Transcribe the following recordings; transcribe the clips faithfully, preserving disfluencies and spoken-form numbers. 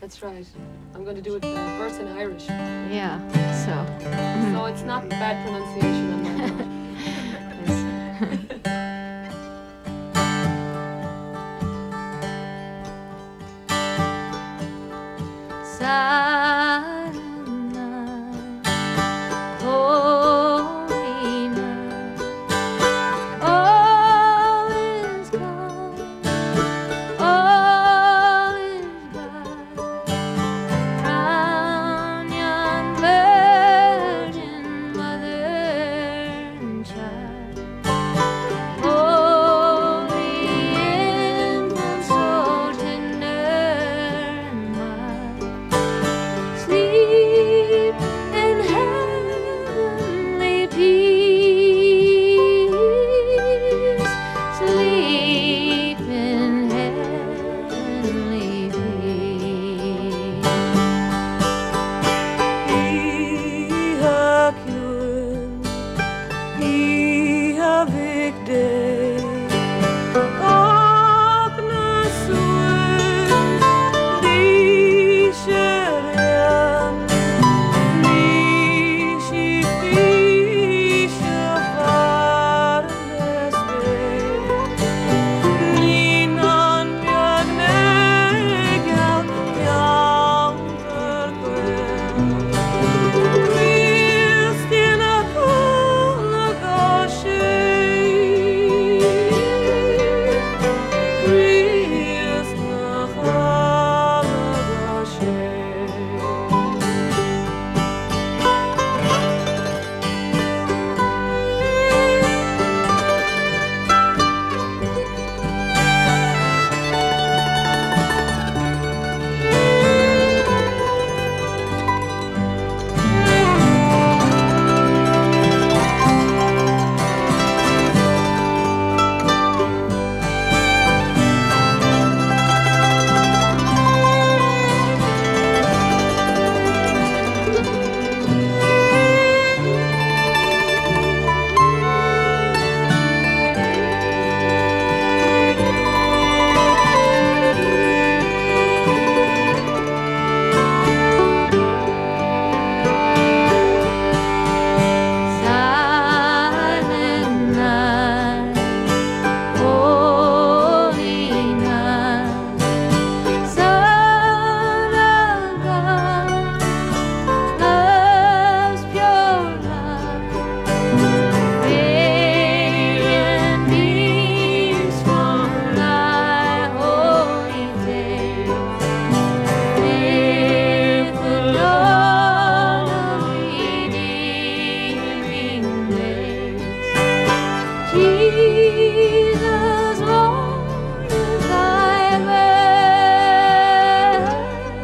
That's right. I'm going to do it uh, first in Irish. Yeah, so. So it's not bad pronunciation on my part. Silent night, holy night, all is calm, all is bright, round yon virgin mother and child, holy infant, so tender and mild. Sleep in heavenly peace. Sleep in heavenly peace. Ihakuen, Ihavigde, Oknasuen, Disherian, Nishipisha Varnesbe, Ninan Bjagnegal, Yanterkwen. Kristina Kolagashi, Kristina Kolagashi. Silent night, holy night, Son of God, love's pure light, radiant beams from thy holy face, with the dawn of redeeming grace. Jesus, Lord, is thy birth.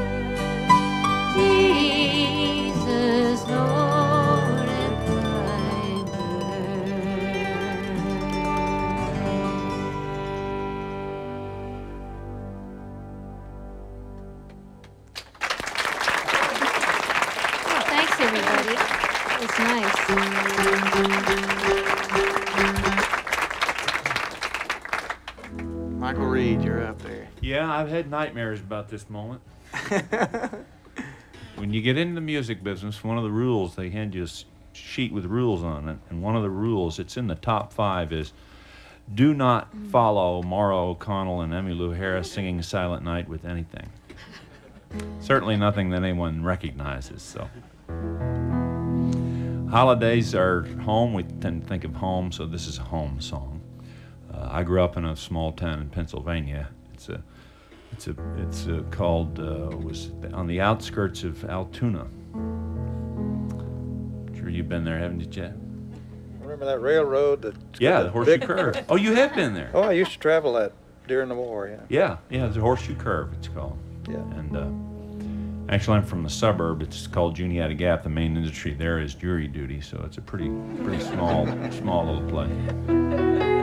Jesus, Lord, is thy birth. Thanks, everybody. It's nice. Michael Reed, you're up there. Yeah, I've had nightmares about this moment. When you get into the music business, one of the rules, they hand you a s- sheet with rules on it, and one of the rules, it's in the top five, is do not follow Maura O'Connell and Emmylou Harris singing Silent Night with anything. Certainly nothing that anyone recognizes, so. Holidays are home. We tend to think of home, so this is a home song. Uh, I grew up in a small town in Pennsylvania. It's a, it's a, it's a called uh, was on the outskirts of Altoona. Sure, you've been there, haven't you, Chad? Remember that railroad that? Yeah, the Horseshoe Curve. Oh, you have been there. Oh, I used to travel that during the war. Yeah. Yeah, yeah, it's a Horseshoe Curve. It's called. Yeah. And uh, actually, I'm from the suburb. It's called Juniata Gap. The main industry there is jury duty, so it's a pretty, pretty small, small little place.